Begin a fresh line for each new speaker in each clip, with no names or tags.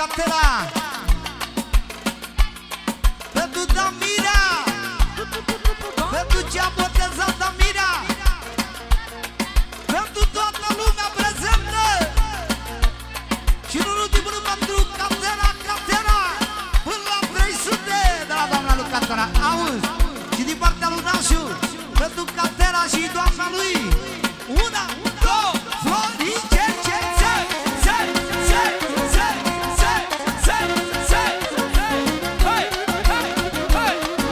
Catera, pentru Damira, pentru ce-a botezat Damira, pentru toată lumea prezentă și în ultimul rând pentru Catera, Catera, până la 300 de la doamna lui Catera. Auzi? Și din partea lui Nașu, pentru Catera și doamna lui, una, două, florice, ce, ce, ce, ce, ce, ce, ce, ce, hei, hei, hei.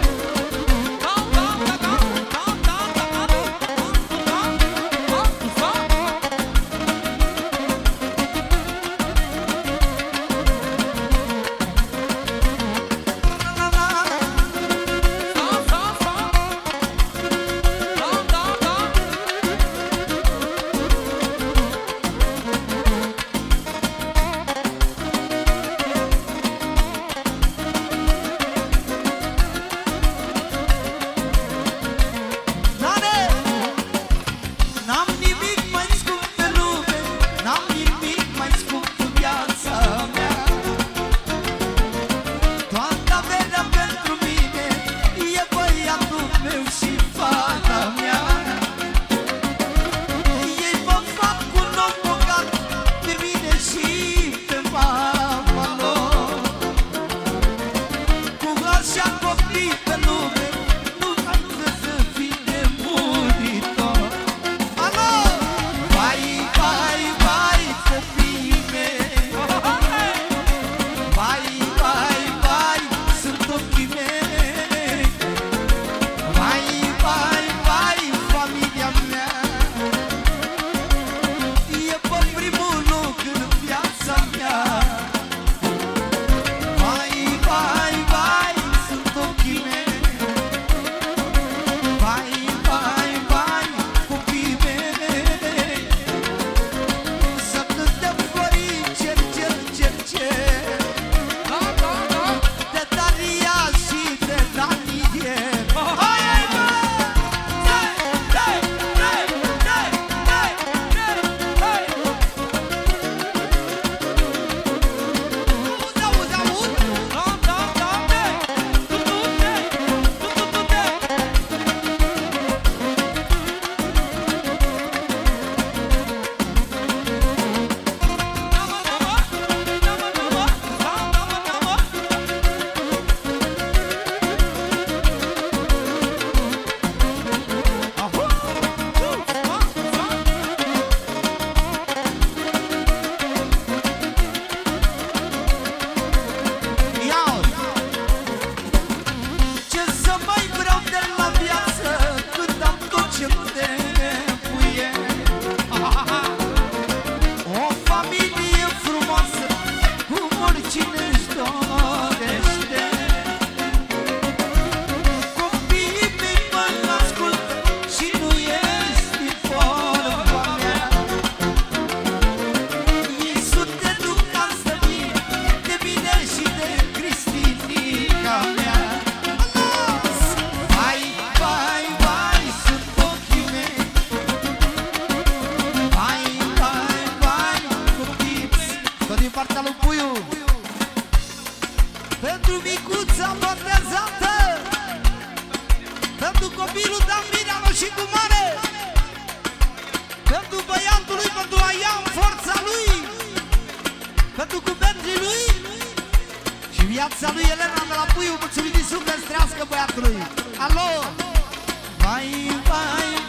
Pentru micuța botezată, pentru copilul Damira și cu mare, pentru băiatul lui, pentru a ia în forța lui, pentru cubetrii lui și viața lui Elena de la Puiu. Mulțumim din suflet, strească băiatului. Alo! Vai, vai,